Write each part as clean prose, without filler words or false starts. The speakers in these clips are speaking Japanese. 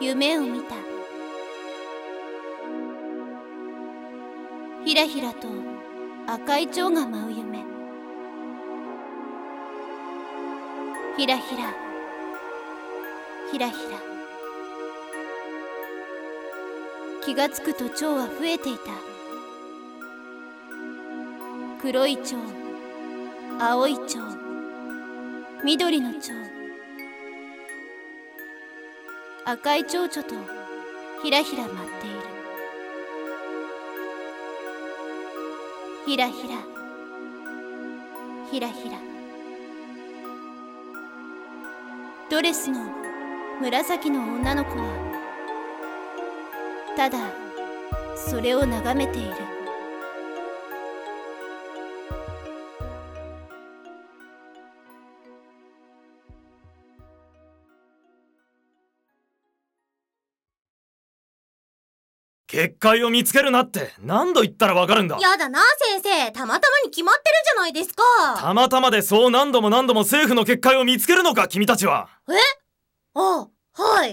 夢を見た。ひらひらと赤い蝶が舞う夢。ひらひらひらひら。気がつくと蝶は増えていた。黒い蝶、青い蝶、緑の蝶。赤い蝶々とひらひら舞っている。ひらひらひらひら。ドレスの紫の女の子はただそれを眺めている。 結界を見つけるなって何度言ったらわかるんだ。 やだな先生、たまたまに決まってるじゃないですか。 たまたまでそう何度も何度も政府の結界を見つけるのか君たちは。 あ、はい。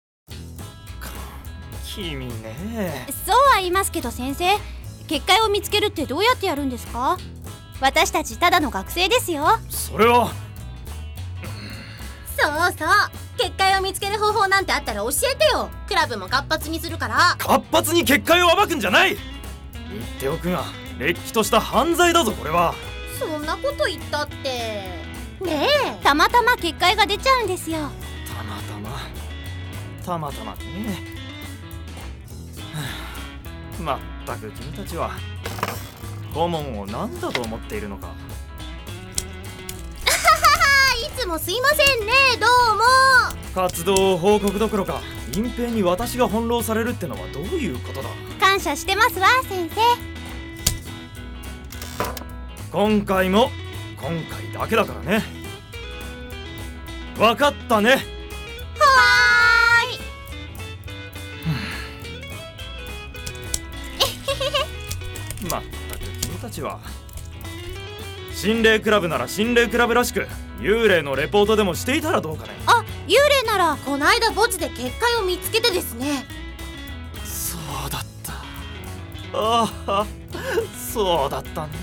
君ね。 そうは言いますけど先生、結界を見つけるってどうやってやるんですか？私たちただの学生ですよ。 それはそうそう、結界を見つける方法なんてあったら教えてよ。クラブも活発にするから。 活発に結界を暴くんじゃない。言っておくがれっきとした犯罪だぞこれは。 そんなこと言ったってねえ、 たまたま結界が出ちゃうんですよ。 たまたまね。まったく君たちは顧問を何だと思っているのか。 いつもすいませんね、どうも。 活動報告どころか隠蔽に私が翻弄されるってのはどういうことだ。 感謝してますわ先生。 今回だけだからね。わかったね。 はーい。まったく君たちは心霊クラブなら心霊クラブらしく幽霊のレポートでもしていたらどうかね。 あ、幽霊ならこないだ墓地で結界を見つけてですね。 そうだった。ああ、そうだったね。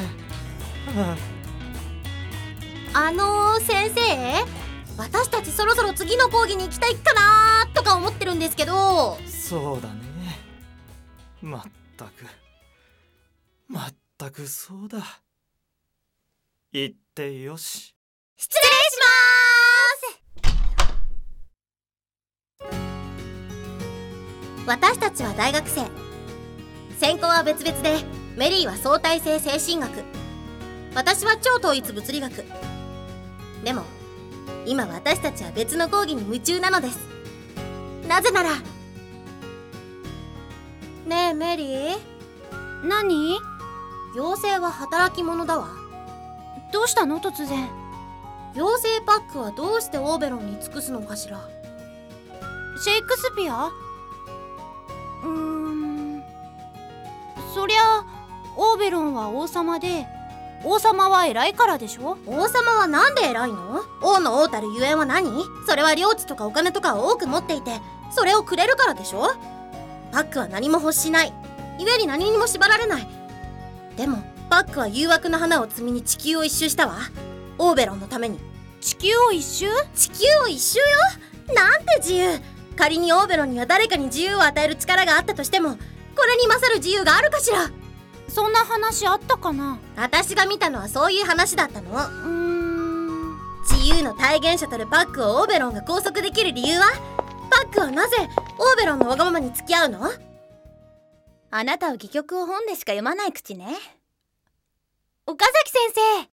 先生、私たちそろそろ次の講義に行きたいかなとか思ってるんですけど。 そうだね。まったくそうだ。行ってよし。 失礼しまーす。私たちは大学生。専攻は別々で、メリーは相対性精神学、私は超統一物理学。でも今私たちは別の講義に夢中なのです。なぜならねえメリー。 何？ 妖精は働き者だわ。 どうしたの突然。 妖精パックはどうしてオーベロンに尽くすのかしら。 シェイクスピア？そりゃオーベロンは王様で、王様は偉いからでしょ。 王様はなんで偉いの？王の王たるゆえんは何？それは領地とかお金とかを多く持っていて、それをくれるからでしょ。パックは何も欲しない、ゆえに何にも縛られない。でもパックは誘惑の花を摘みに地球を一周したわ。オーベロンのために。 地球を一周？ 地球を一周よ。なんて自由。仮にオーベロンには誰かに自由を与える力があったとしても、これに勝る自由があるかしら。 そんな話あったかな。 私が見たのはそういう話だったの。自由の体現者たるパックをオーベロンが拘束できる理由は？パックはなぜオーベロンのわがままに付き合うの？ あなたは戯曲を本でしか読まない口ね。岡崎先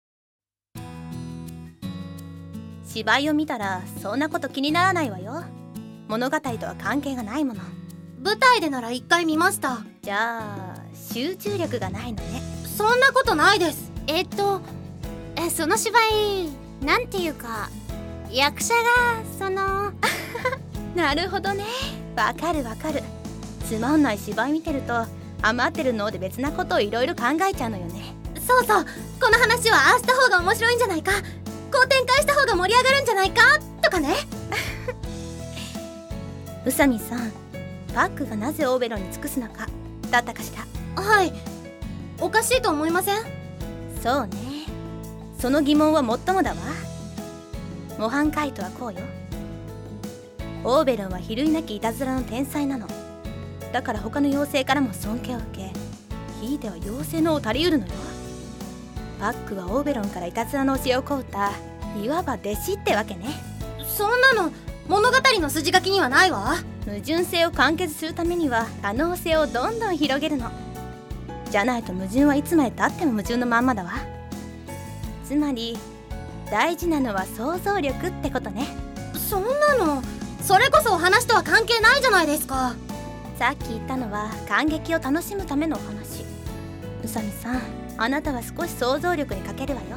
生、芝居を見たらそんなこと気にならないわよ。物語とは関係がないもの。 舞台でなら一回見ました。 じゃあ集中力がないのね。 そんなことないです。 その芝居なんていうか、役者がなるほどね。わかる。つまんない芝居見てると余ってるので別なことをいろいろ考えちゃうのよね。 そうそう、この話はああした方が面白いんじゃないか、こう展開した方が盛り上がるんじゃないかとかね。 宇佐美さん、パックがなぜオーベロンに尽くすのかだったかしら。 はい、おかしいと思いません？ そうね、その疑問はもっともだわ。模範解答はこうよ。オーベロンは比類なきいたずらの天才なの。だから他の妖精からも尊敬を受け、ひいては妖精のを足りうるのよ。パックはオーベロンからいたずらの教えを請うたいわば弟子ってわけね。 そんなの物語の筋書きにはないわ。 矛盾性を完結するためには可能性をどんどん広げるの。じゃないと矛盾はいつまでたっても矛盾のまんまだわ。つまり大事なのは想像力ってことね。 そんなのそれこそお話とは関係ないじゃないですか。 さっき言ったのは感激を楽しむためのお話。宇佐美さん、あなたは少し想像力に欠けるわよ。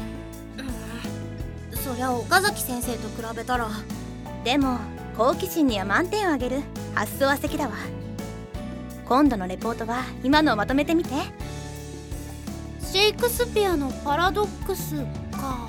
そりゃ岡崎先生と比べたら。 でも好奇心には満点をあげる。発想は素敵だわ。今度のレポートは今のをまとめてみて。 シェイクスピアのパラドックスか。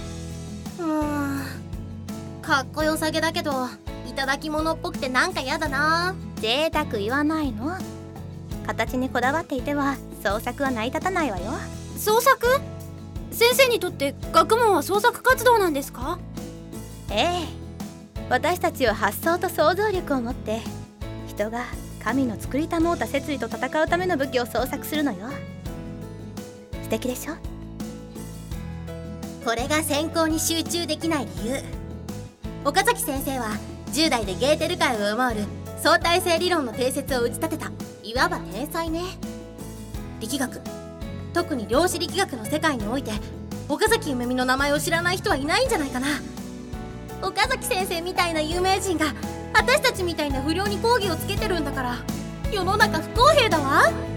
かっこよさげだけどいただき物っぽくてなんかやだな。 贅沢言わないの。形にこだわっていては創作は成り立たないわよ。 創作？先生にとって学問は創作活動なんですか？ ええ、私たちは発想と想像力を持って人が神の作りたもうた摂理と戦うための武器を創作するのよ。素敵でしょ。 これが専攻に集中できない理由。岡崎先生は10代でゲーテル界を上回る相対性理論の定説を打ち立てたいわば天才ね。力学、特に量子力学の世界において岡崎梅美の名前を知らない人はいないんじゃないかな。岡崎先生みたいな有名人が私たちみたいな不良に講義をつけてるんだから世の中不公平だわ。